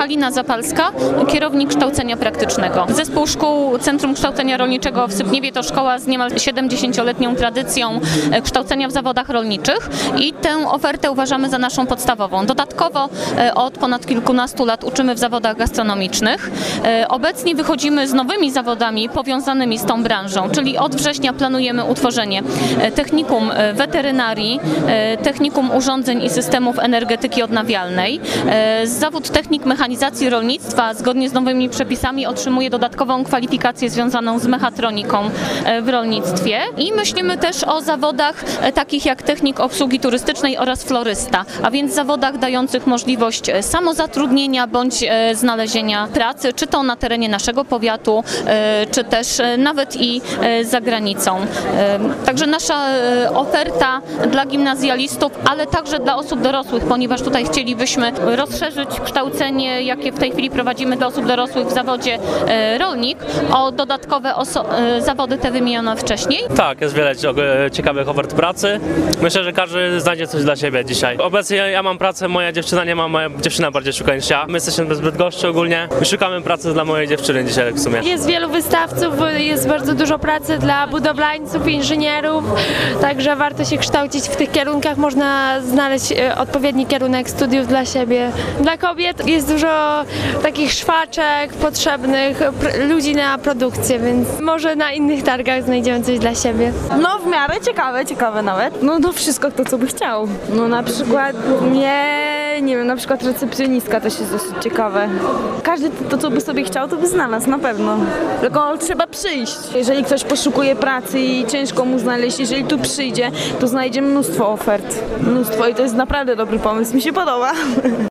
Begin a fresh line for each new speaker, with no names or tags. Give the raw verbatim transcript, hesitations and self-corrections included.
Halina Zapalska, kierownik kształcenia praktycznego. Zespół Szkół Centrum Kształcenia Rolniczego w Sypniewie to szkoła z niemal siedemdziesięcioletnią tradycją kształcenia w zawodach rolniczych i tę ofertę uważamy za naszą podstawową. Dodatkowo od ponad kilkunastu lat uczymy w zawodach gastronomicznych. Obecnie wychodzimy z nowymi zawodami powiązanymi z tą branżą, czyli od września planujemy utworzenie technikum weterynarii, technikum urządzeń i systemów energetyki odnawialnej. Zawód technik mechanizacji rolnictwa zgodnie z nowymi przepisami otrzymuje dodatkową kwalifikację związaną z mechatroniką w rolnictwie i myślimy też o zawodach takich jak technik obsługi turystycznej oraz florysta, a więc zawodach dających możliwość samozatrudnienia bądź znalezienia pracy, czy to na terenie naszego powiatu, czy też nawet i za granicą. Także nasza oferta dla gimnazjalistów, ale także dla osób dorosłych, ponieważ tutaj chcielibyśmy rozszerzyć kształcenie, jakie w tej chwili prowadzimy dla osób dorosłych w zawodzie rolnik, o dodatkowe zawody te wymienione wcześniej.
Tak, jest wiele ciekawych ofert pracy. Myślę, że każdy znajdzie coś dla siebie dzisiaj. Obecnie ja mam pracę, moja dziewczyna nie ma, moja dziewczyna bardziej szuka niż ja. My jesteśmy z Bydgoszczy ogólnie. My szukamy pracy dla mojej dziewczyny dzisiaj w sumie.
Jest wielu wystawców, jest bardzo dużo pracy dla budowlańców, inżynierów, także warto się kształcić w tych kierunkach. Można znaleźć odpowiedni kierunek studiów dla siebie. Dla kobiet jest dużo takich szwaczek potrzebnych, ludzi na produkcję, więc może na innych targach znajdziemy coś dla siebie.
No w miarę ciekawe, ciekawe nawet. No, no wszystko to, co by chciał. No na przykład nie, nie wiem, na przykład recepcjonistka też jest dosyć ciekawe. Każdy to, co by sobie chciał, to by znalazł na pewno. Tylko trzeba przyjść. Jeżeli ktoś poszukuje pracy i ciężko mu znaleźć, jeżeli tu przyjdzie, to znajdzie mnóstwo ofert. Mnóstwo i to jest naprawdę dobry pomysł. Mi się podoba.